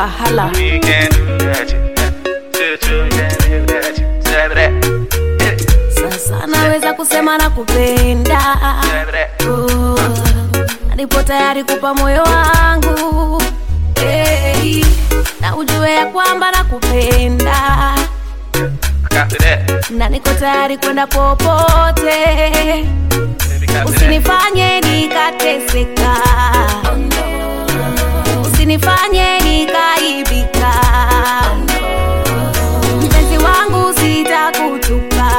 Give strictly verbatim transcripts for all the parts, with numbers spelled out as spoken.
wahala. We can do that, choo choo can do that, say that. Sasa naweza kusema nakupenda, oh, nipo tayari kupa moyo wangu, hey, na ujue ya kwamba nakupenda, na niko tayari kwenda popote. Usinifanye nikateseka, usinifanye nikaibika, mpenzi wangu sitakutupa,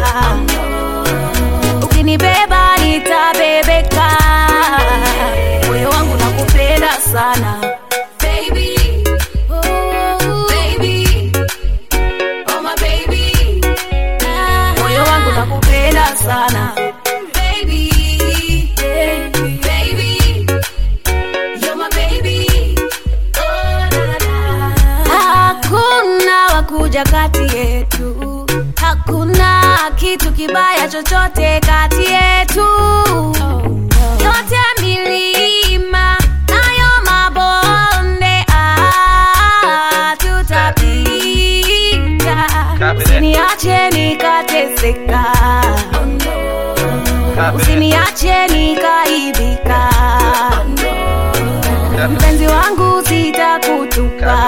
ukinibeba nitabebeka, moyo wangu nakupenda sana. Baby, oh, baby, oh my baby, moyo wangu nakupenda sana. Baby, baby, baby, you're my baby, oh, la, la, la. Hakuna wakuja kati yetu, hakuna kitu kibaya chochote kati yetu, yote milima nayo mabonde, ah, tutapita. Usiniache nikateseka, usiniache nikaibika, mpenzi wangu sitakutupa,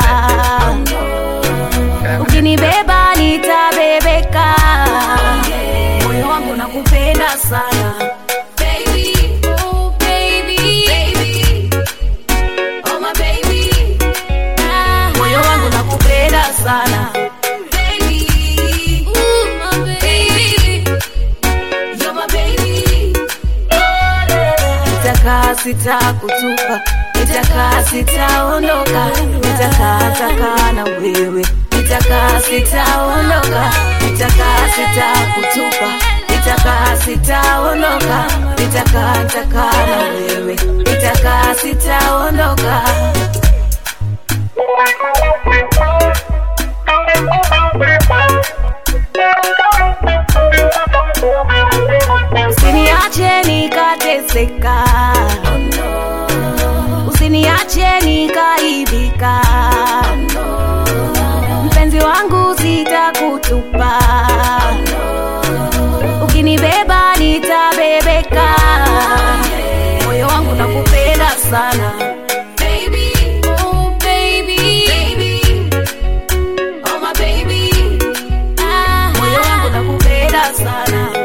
ukinibeba nitabebeka, moyo wangu nakupenda sana. Baby, oh baby, baby, oh my baby, moyo wangu nakupenda sana. Baby, ooh my baby, you're my baby, nitakaa sitakutupa, nitakaa sitaondoka, nitakaa taka na wewe, nitakaa sitaondoka, nitakaa sitakutupa, nitakaa sitaondoka, nitakaa taka na wewe, nitakaa sitaondoka. Usiniache nikateseka, usiniache nikaibika, mpenzi wangu sitakutupa, ukinibeba nitabebeka, moyo wangu nakupenda sana. Baby, oh baby, baby, oh my baby, moyo wangu nakupenda sana.